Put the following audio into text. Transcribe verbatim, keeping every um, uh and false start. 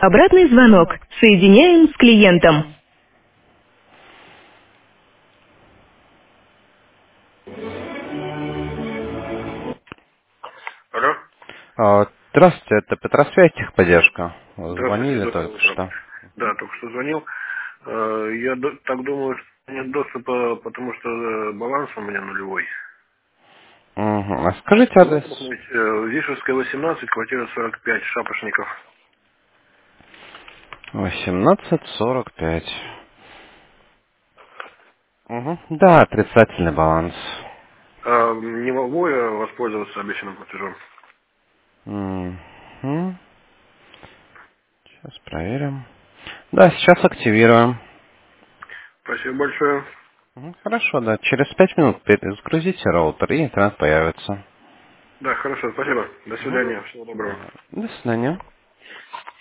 Обратный звонок. Соединяем с клиентом. Алло. А, Здравствуйте, это Петросвязь, техподдержка. Здравствуйте, Звонили доброе только утро. что. Да, только что звонил. Э, Я до- так думаю, что нет доступа, потому что э, баланс у меня нулевой. Мгм. А скажите адрес. Вопрос мой, э, Вишевская, восемнадцать, квартира сорок пять, Шапошников. восемнадцать сорок пять. Угу. Да, отрицательный баланс. А не могу я воспользоваться обещанным платежом? Угу. Сейчас проверим. Да, сейчас активируем. Спасибо большое. Мгм. Хорошо, да. Через пять минут перезагрузите роутер, и интернет появится. Да, хорошо, спасибо. До Мгм. свидания, всего доброго. До свидания.